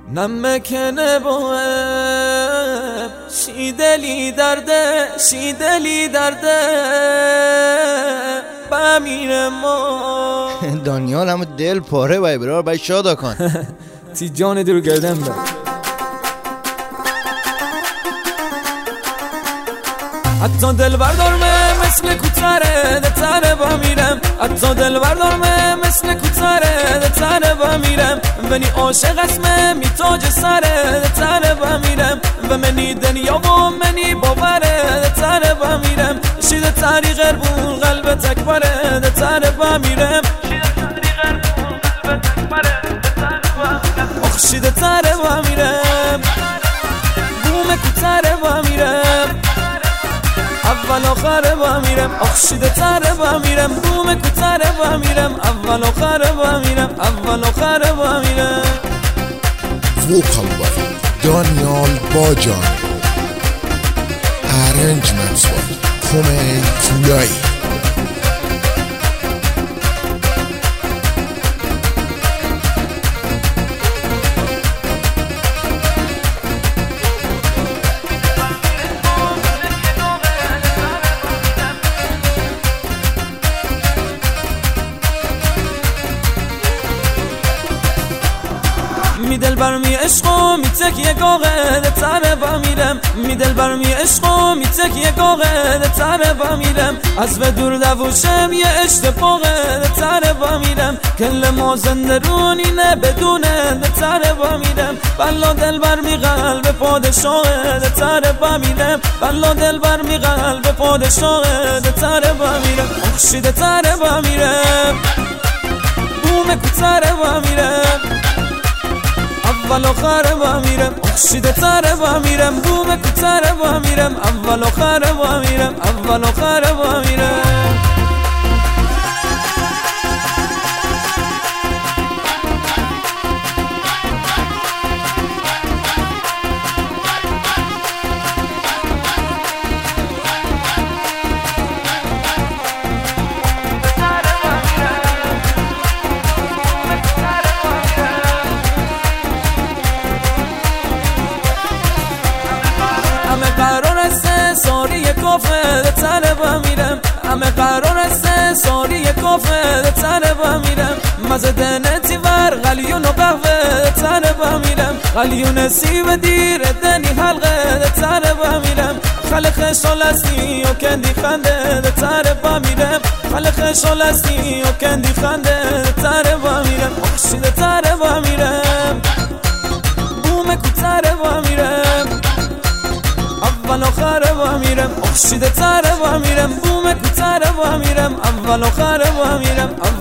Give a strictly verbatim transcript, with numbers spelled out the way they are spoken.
نمکنه باهم شیدلی درده شیدلی درده بمیره ما دانیال همه دل پاره بای برار بای شادا کن تی جان درو گردن با حتی دل بردارمه مثل کوتره ده تره با میرم حتی دل بردارمه مثل کوتره ده تره با میرم بنی عاشق اسمه می تاج سره ده تره با میرم و منی دنیا و منی باوره ده تره با میرم شید تاری غربون قلب تکبره ده تره با میرم شید تره با میرم بوم کوتره با میرم اول آخر با میرم اخشیده تره با میرم بوم کوتره با میرم اول آخر با میرم اول آخر با میرم Vocal by Daniel Bajan. Arrangements by Komei Kulai. می دل برمی عشقو می تکیه گاغه ده تره با میرم می دل برمی عشقو می تکیه گاغه ده تره با میرم از به دور دوشم یه اشتفاقه ده تره با میرم کل ما زندرونی نه بدونه ده تره با میرم بلا دل برمی قلب پادشاهه ده تره با میرم بلا دل برمی قلب پادشاهه ده تره با میرم اخشی ده تره با میرم بوم کوتره با میرم اول آخر با میرم اخشیده تره با میرم بوم کوتره با میرم اول آخر با میرم اول آخر با میرم قرار است سالی کافه ده تره با میرم همه قرار است سالی کافه ده تره با میرم مزه دنتی ور غلیون و قهوه ده تره با میرم غلیون سیب دیر دنی حلقه ده تره با میرم خلق شالستی و کندی خنده ده تره با میرم خلق شالستی و کندی خنده ده تره با میرم اخشی ده تره با میرم بوم کوتره با میرم اول آخر با میرم اخشیده تره با میرم بوم کوتره با میرم اول آخر با میرم